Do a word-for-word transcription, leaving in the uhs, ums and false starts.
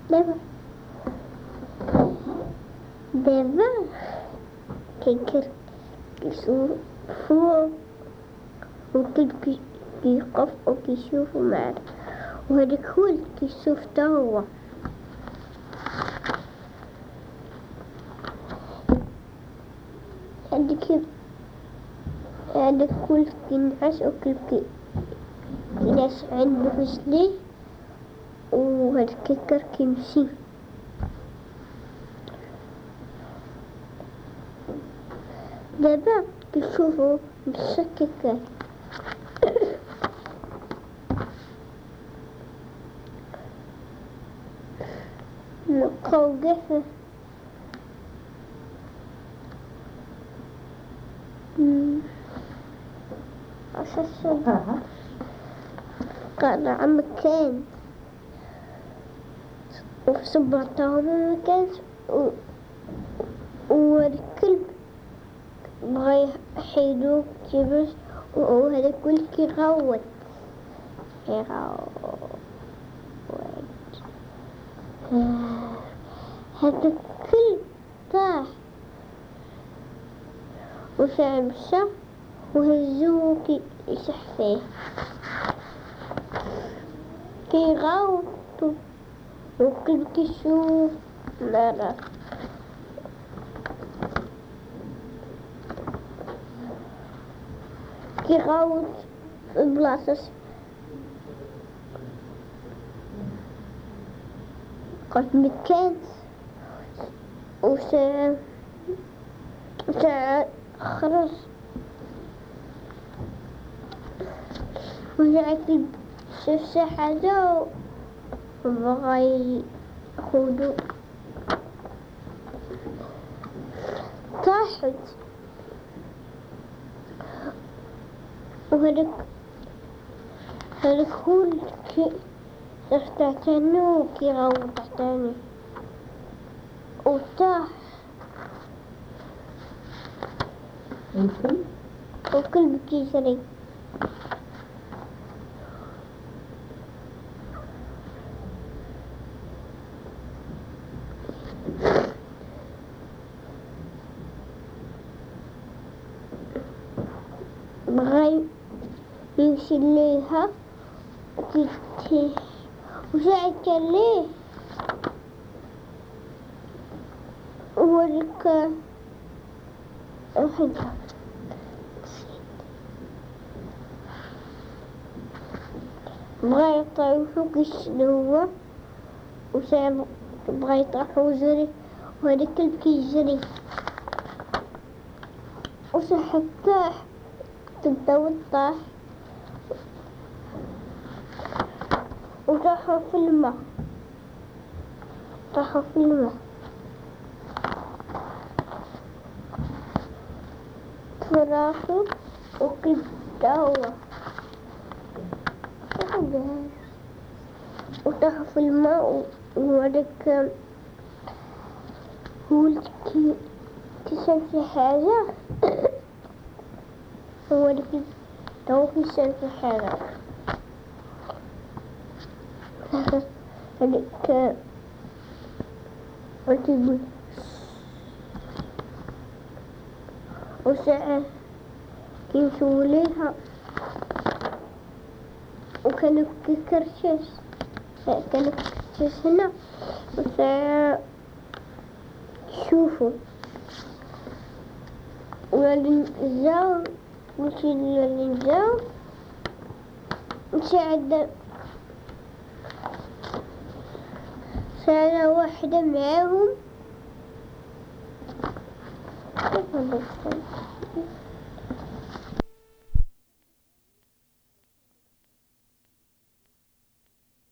دابا دابا كيكر كيشوفو والكلب كي- كيوقف وكيشوفو معاه، وهداك هو اللي كيشوف تا هو. هاديك هداك هو اللي كينعس والكلب كي- كينعس عند رجليه، وهاد الكيكر كيمشي. دابا كيشوفو مشى الكيكر لقاو قفا أساسا قال عم كان وفي صبعتهم مكانش، والكلب بغا يحيدو كيفاش، وهذاك هو اللي كيغوت كيغوت. هذاك الكلب طاح وساعة مشى وهزوه كيصح فيه كيغوت، والكلب كيشوف. لا لا كيغوت في بلاصة قد مكان، وساعة ساعة خرج وساعة الكلب شاف شي حاجة وبغا ياخدو طاحت. وهداك هداك هو اللي كي صح تحتاني وكيغوت تحتاني وطاح، والكلب والكلب كيجري. بغا يمشي ليها وكيتيه، وساعة كان ليه وهداك الحاجة بغا يطيحو كيشدو هو، وساعة بغا يطيحو وجري، وهداك الكلب كيجري وساعة طاح تبدا طاح وطاحو في الماء طاحو في الماء فراسو وكلب تا هو وطاحو في الماء. وهداك هو اللي كي كيشاف شي حاجة هو اللي كي تا هو كيشاف شي حاجة. هاديك وكيقول وساعة كيمشيو ليها وكانوا كيكرشش كانوا كيكرشش هنا، وساعة شوفوا ولين جاو مشي لين جاو مشي عند سنة واحدة معاهم.